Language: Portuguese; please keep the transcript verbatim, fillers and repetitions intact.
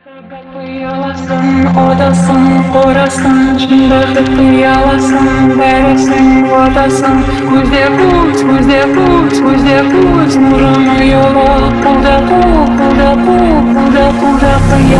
Kıyılasın, odasın, orasın, şındaki kıyılasın, veresin, odasın, kuzde kuz, kuzde kuz, kuzde kuz, nurunu yola, kulda ku, kulda ku, kulda kulda kıyılasın.